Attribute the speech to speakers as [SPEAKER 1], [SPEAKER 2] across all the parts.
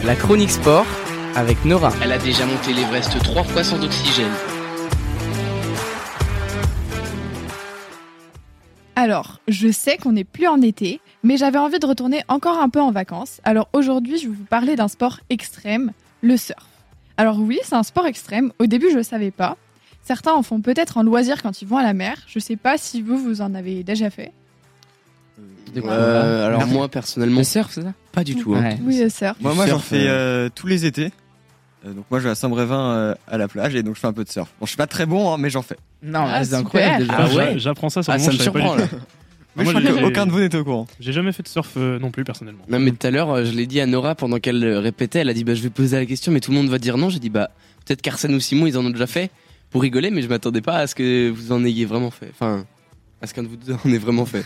[SPEAKER 1] La chronique sport avec Nora.
[SPEAKER 2] Elle a déjà monté l'Everest 3 fois sans oxygène.
[SPEAKER 3] Alors, je sais qu'on n'est plus en été, mais j'avais envie de retourner encore un peu en vacances. Alors aujourd'hui, je vais vous parler d'un sport extrême, le surf. Alors oui, c'est un sport extrême. Au début, je ne savais pas. Certains en font peut-être en loisir quand ils vont à la mer. Je ne sais pas si vous en avez déjà fait.
[SPEAKER 2] Alors moi personnellement,
[SPEAKER 1] Le surf, c'est ça?
[SPEAKER 2] pas du tout. Hein.
[SPEAKER 1] Ouais.
[SPEAKER 3] Oui, le surf.
[SPEAKER 4] Moi j'en fais tous les étés. Donc moi je vais à Saint-Brévin à la plage et donc je fais un peu de surf. Bon, je suis pas très bon, hein, mais j'en fais.
[SPEAKER 1] Non,
[SPEAKER 3] Ah,
[SPEAKER 1] c'est
[SPEAKER 3] super.
[SPEAKER 1] incroyable déjà.
[SPEAKER 2] Ah ouais.
[SPEAKER 5] J'apprends ça sur le
[SPEAKER 2] Ah,
[SPEAKER 5] moment,
[SPEAKER 2] ça me
[SPEAKER 5] je savais pas
[SPEAKER 2] surprend
[SPEAKER 5] du
[SPEAKER 2] là.
[SPEAKER 5] tout.
[SPEAKER 4] Mais
[SPEAKER 5] Moi,
[SPEAKER 4] je crois
[SPEAKER 5] j'ai-
[SPEAKER 4] qu'aucun de vous n'était au courant.
[SPEAKER 5] J'ai jamais fait de surf non plus personnellement.
[SPEAKER 2] Non mais tout à l'heure, je l'ai dit à Nora pendant qu'elle répétait, elle a dit bah je vais poser la question mais tout le monde va dire non. J'ai dit bah peut-être qu'Arsène ou Simon ils en ont déjà fait pour rigoler, mais je m'attendais pas à ce que vous en ayez vraiment fait. Enfin, à ce qu'un de vous deux en ait vraiment fait.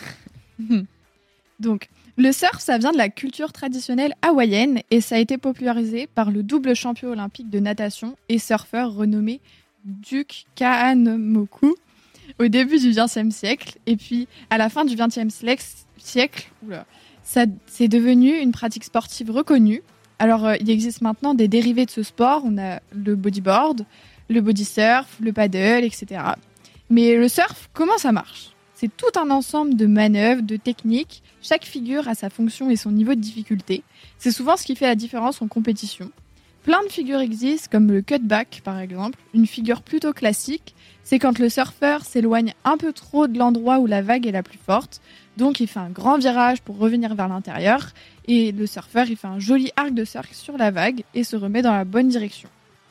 [SPEAKER 3] Donc, le surf, ça vient de la culture traditionnelle hawaïenne et ça a été popularisé par le double champion olympique de natation et surfeur renommé Duke Kahanamoku au début du XXe siècle. Et puis, à la fin du XXe siècle, ça c'est devenu une pratique sportive reconnue. Alors, il existe maintenant des dérivés de ce sport. On a le bodyboard, le body surf, le paddle, etc. Mais le surf, comment ça marche ? C'est tout un ensemble de manœuvres, de techniques. Chaque figure a sa fonction et son niveau de difficulté. C'est souvent ce qui fait la différence en compétition. Plein de figures existent, comme le cutback par exemple. Une figure plutôt classique, c'est quand le surfeur s'éloigne un peu trop de l'endroit où la vague est la plus forte. Donc il fait un grand virage pour revenir vers l'intérieur. Et le surfeur, il fait un joli arc de cercle sur la vague et se remet dans la bonne direction.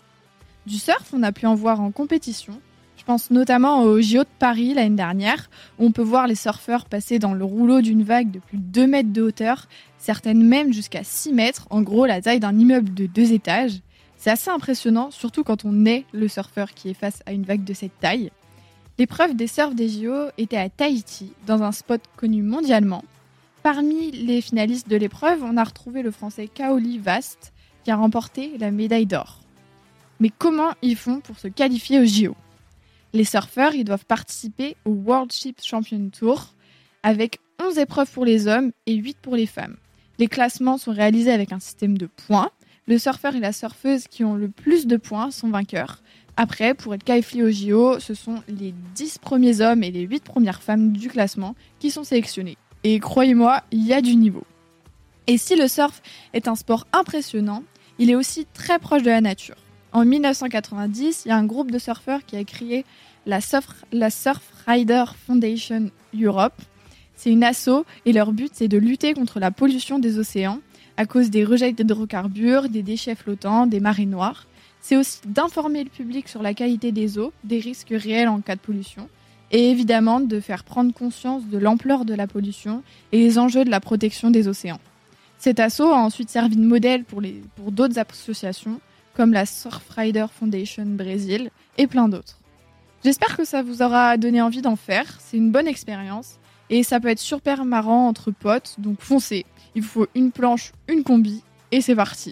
[SPEAKER 3] Du surf, on a pu en voir en compétition. Je pense notamment au JO de Paris l'année dernière, où on peut voir les surfeurs passer dans le rouleau d'une vague de plus de 2 mètres de hauteur, certaines même jusqu'à 6 mètres, en gros la taille d'un immeuble de 2 étages. C'est assez impressionnant, surtout quand on est le surfeur qui est face à une vague de cette taille. L'épreuve des surfs des JO était à Tahiti, dans un spot connu mondialement. Parmi les finalistes de l'épreuve, on a retrouvé le français Kaoli Vast, qui a remporté la médaille d'or. Mais comment ils font pour se qualifier aux JO ? Les surfeurs, ils doivent participer au World Ship Champion Tour avec 11 épreuves pour les hommes et 8 pour les femmes. Les classements sont réalisés avec un système de points. Le surfeur et la surfeuse qui ont le plus de points sont vainqueurs. Après, pour être qualifiés au JO, ce sont les 10 premiers hommes et les 8 premières femmes du classement qui sont sélectionnés. Et croyez-moi, il y a du niveau. Et si le surf est un sport impressionnant, il est aussi très proche de la nature. En 1990, il y a un groupe de surfeurs qui a créé la Surf Rider Foundation Europe. C'est une asso et leur but c'est de lutter contre la pollution des océans à cause des rejets d'hydrocarbures, des déchets flottants, des marées noires. C'est aussi d'informer le public sur la qualité des eaux, des risques réels en cas de pollution et évidemment de faire prendre conscience de l'ampleur de la pollution et les enjeux de la protection des océans. Cet asso a ensuite servi de modèle pour d'autres associations comme la Surf Rider Foundation Brésil et plein d'autres. J'espère que ça vous aura donné envie d'en faire, c'est une bonne expérience et ça peut être super marrant entre potes, donc foncez. Il vous faut une planche, une combi et c'est parti.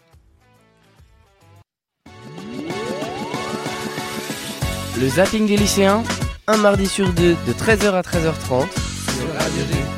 [SPEAKER 1] Le zapping des lycéens, un mardi sur deux de 13h à 13h30 sur Radio G.